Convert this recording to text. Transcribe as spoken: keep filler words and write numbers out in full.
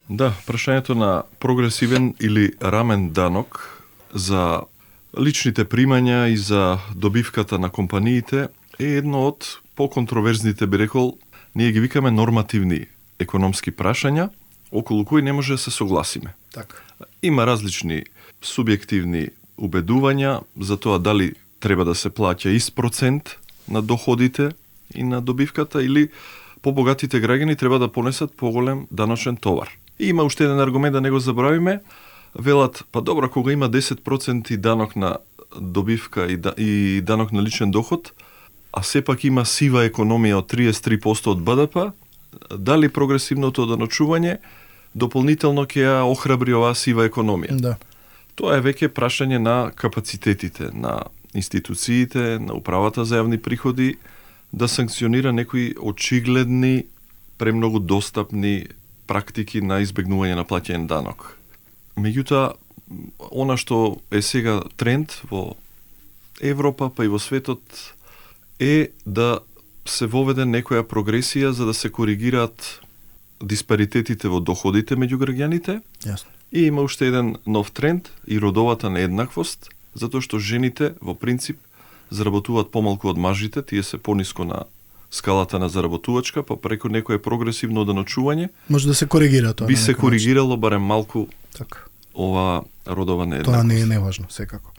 Да, прашањето на прогресивен или рамен данок за личните примања и за добивката на компаниите е едно од поконтроверзните, би рекол, ние ги викаме нормативни економски прашања, околу кои не може да се согласиме. Така. Има различни субјективни убедувања за тоа дали треба да се плаќа ист процент на доходите и на добивката или побогатите граѓани треба да понесат поголем даночен товар. И има уште еден аргумент да не го забравиме. Велат, па добро, кога има десет проценти данок на добивка и, да, и данок на личен доход, а сепак има сива економија од триесет и три проценти од Б Д П, дали прогресивното даночување дополнително ќе ја охрабри оваа сива економија? Да. Тоа е веќе прашање на капацитетите, на институциите, на управата за јавни приходи, да санкционира некои очигледни, премногу достапни практики на избегнување на плаќање данок. Меѓутоа, она што е сега тренд во Европа, па и во светот, е да се воведе некоја прогресија за да се коригираат диспаритетите во доходите меѓу граѓаните. Јасно. И има уште еден нов тренд и родовата нееднаквост, затоа што жените во принцип заработуваат помалку од мажите, тие се пониско на скалата на заработувачка, па преку некое прогресивно даночување може да се коригира тоа. Би се коригирало барем малку така. Ова родова нееднаквост. Тоа не е неважно, секако.